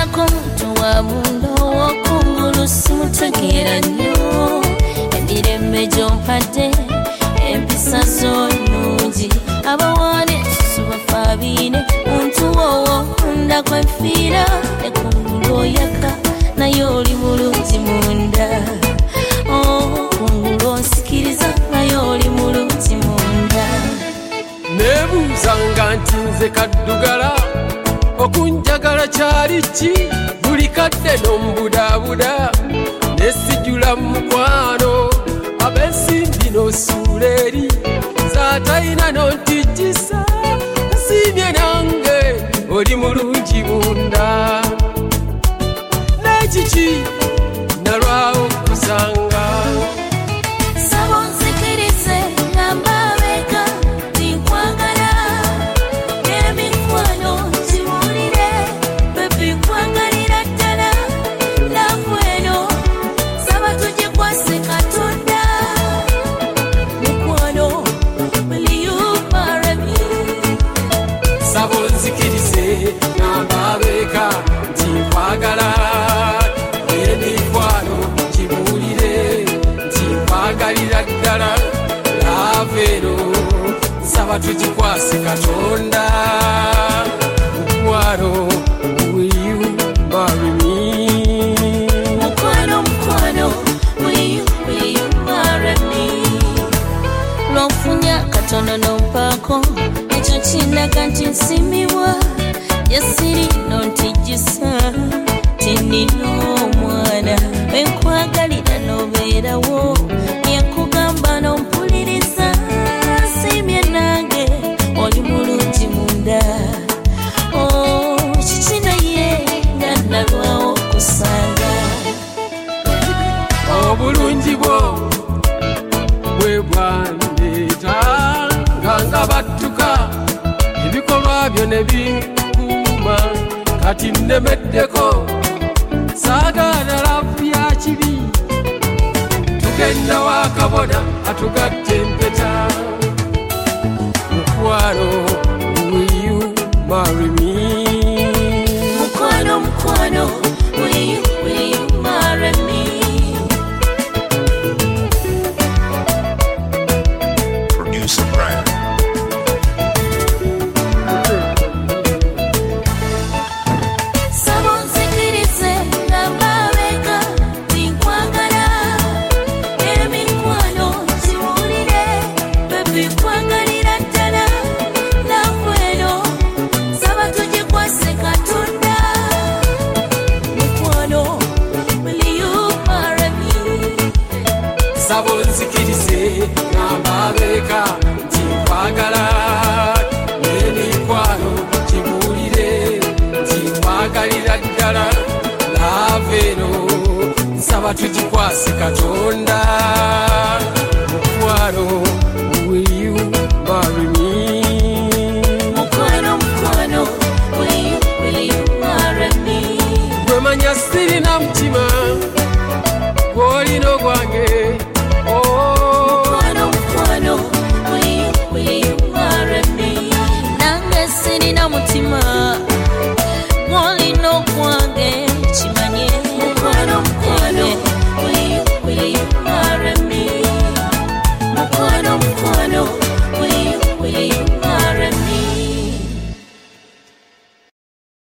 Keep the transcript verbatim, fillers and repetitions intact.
Nako muntu wa munda w'okungulu simutegeera nnyo emirembe gy'ompadde empisa zo nnungi abawaane tusubafa biine muntu wowo ndakwefiira ekungulu oyaka naye oli mulungi munda kungulu onsikiriza naye oli mulungi munda nebuuzanga nti nze kaddugala okunjagala kyali ki buli kadde n'omubudaabuda nesijula mukwano abensimbi n'osuula eri zaatayina n'ontijjisa nsiimye nange oli mulungi munda n'ekiki nalwawo kusanga saba onzikirize ngamba abeka tinkwagala n'emikwano kiwulire bebi nkwagalira ddala laavu eno saba tugikwase Katonda mukwano will you marry me saba onzikirize ngamba abeka tinkwagala n'emikwano kiwulire ntimwagalira ddala laavu eno nsaba tugikwase Katonda mukwano will you marry me mukwano mukwano will you will you marry me lw'ofunya katono n'ompaako ekyo kindaga nti nsiimibwa yasiri n'ontijjisa tinina omwana benkwagalira n'obeerawo yakugamba n'ompuliriza nsiimye nange oli mulungi munda kiki naye nga nalwawo kusanga obulungi bwo bwe bwandeeta nga nga battuka ebikolwa byo ne bikuuma kati nnemeddeko saagaana laavu ya kibi tugenda wakabona atugatte empeta mukwano will you marry me mukwano mukwano will you will you marry me Producer Brand. saba onzikirize ngamba abeka tinkwagala n'emikwano kiwulire bebi nkwagalira ddala laavu eno saba tugikwase Katonda mukwano will you marry me saba onzikirize ngamba abeka tinkwagala n'emikwano kibuulire ntimwagalira ddala laavu eno nsaba tugikwase Katonda mukwano will you marry me mukwano mukwano will you will you marry me gwe manya sirina mutima